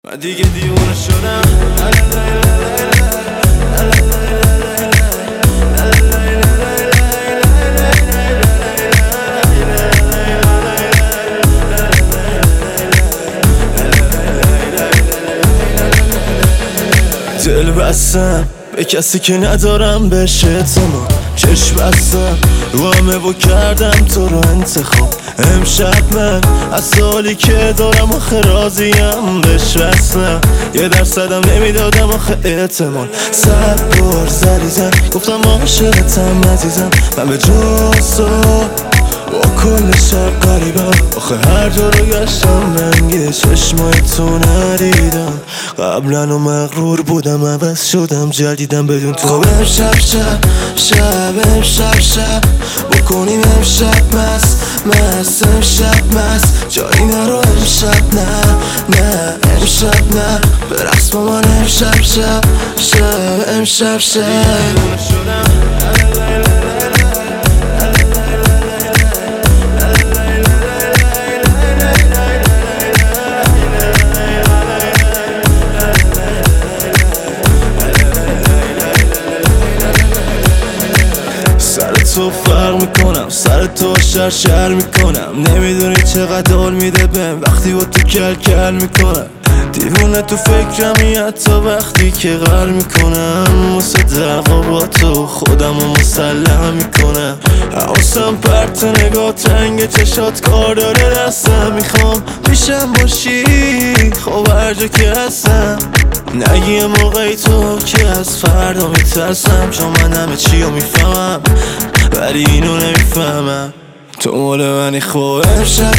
من دیگه دیوونه شدم. دل بستم به کسی که ندارم بهش اعتماد، چشم بستم رو همه و کردم تو رو انتخاب. امشب من از سالی که دارم آخه راضیم بهش وصلم، 1% نمیدادم آخه احتمال. 100 بار زدی زن گفتم عاشقتم عزیزم، من به جز تو با کل شب قریبم. آخه هر جا رو گشتم رنگ چشمای تو ندیدم. قبلا و مغرور بودم عوض شدم جدیدم بدون تو. امشب شب بکنیم امشب مست امشب مست جایی نرو امشب نه امشب نه برقص با من امشب سر تو فرق میکنم، سر تو شر میکنم. نمیدونی چقدر حال میده بهم وقتی با تو کل میکنم. دیوونه تو فکرمی حتی وقتی که غر میکنم. واسه دعوا با تو خودم رو مسلح میکنم. حواسم پرت نگاه تنگ چشات کار داره دستم. میخوام پیشم باشی خب هر جا که هستم. نگی یه موقعی تو که از فردا میترسم، چون من همه چی رو میفهمم ولی اینو نمیفهمم. تو مال منی خوب. امشب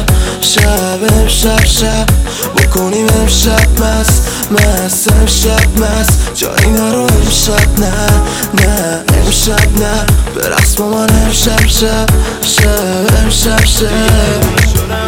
شب بکنیم امشب مست امشب مست جایی نرو امشب نه امشب نه برقص با من امشب